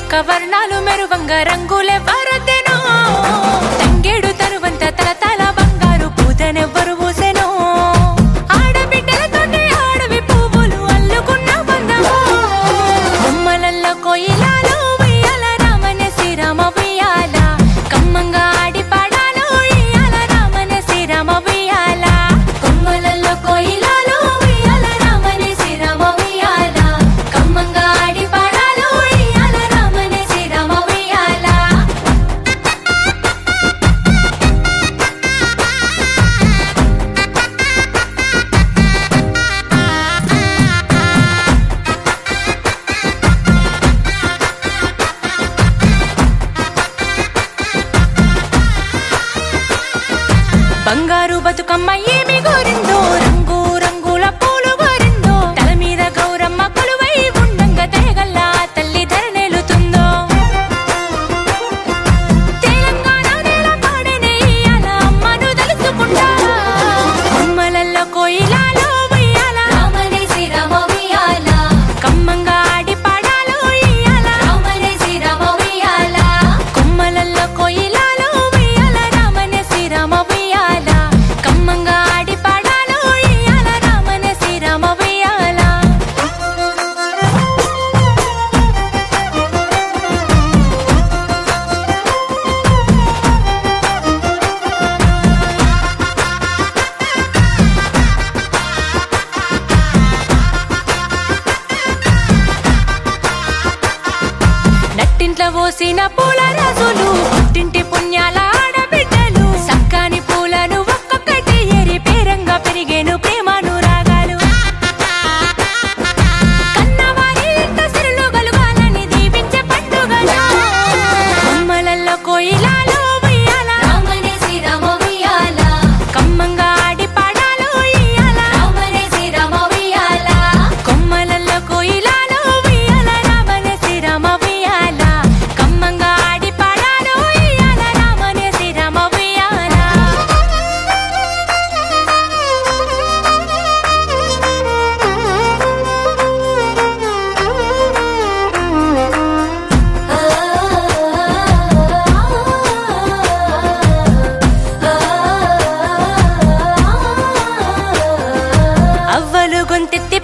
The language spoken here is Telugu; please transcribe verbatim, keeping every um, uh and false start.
ఒక్క వర్ణాలు మెరువంగా రంగులే వరదెనో తంగేడు తరువంత తల తల బంగారు పూతనెవ్వరు పూసెనో ఆడబిడ్డలతోటి ఆడవి పువ్వులు అల్లుకున్న బంధమో బొమ్మలల్లో కోయిలాలో ఉయ్యాల రామనే శ్రీరామ ఉయ్యాల కమ్మంగా ఆడి పాడాలో ఉయ్యాల రామనే శ్రీరామ ఉయ్యాల బొమ్మలల్లో కోయిలాలో ఉయ్యాల రామనే శ్రీరామ ఉయ్యాల కమ్మంగా ఆడి పాడాలో ఉయ్యాల రామనే శ్రీరామ ఉయ్యాల బంగారు బతుకమ్మ ఏమి గోరిందో రంగు రంగుల పూలు గోరిందో తల మీద గౌరమ్మ కొలువై ఉండంగా తెగల్లా తల్లి ధరణేలుతుందో తెలంగాణ నేల పాడనే ఇయ్యాల అమ్మను తలుచుకుంటా బొమ్మలల్లో కోయిలాలో ఉయ్యాల రామనే శ్రీరామ ఉయ్యాల కమ్మంగా ఆడి పాడాలో ఇయ్యాల రామనే శ్రీరామ ఉయ్యాల కొమ్మలల్లో కోయిలాలో ఉయ్యాల రామనే శ్రీరామ ఉయ్యాల కమ్మంగా ఆడి పాడాలో ఇయ్యాల రామనే శ్రీరామ ఉయ్యాల నట్టింట్లో పోసిన పూల రాజులు పుట్టింటి పుణ్యాల ఆడబిడ్డలు సక్కాని పూలను ఒక్కొక్కటి ఏరి పేరంగా పెరిగేను ప్రేమను రాగాలు కన్నవారి ఇంట సిరులు గలుగాలని దీవించే పండుగలు బొమ్మలల్లో కోయిలాలో ఉయ్యాల రామనే శ్రీరామ ఉయ్యాల కమ్మంగా ఆడి పాడాలో ఇయ్యాల రామనే శ్రీరామ ఉయ్యాల కొమ్మలల్లో కోయిలాలో ఉయ్యాల రామనే శ్రీరామ ఉయ్యాల కమ్మంగా ఆడి పాడాలో ఇయ్యాల రామనే శ్రీరామ ఉయ్యాల అవ్వలు గొంతెత్తి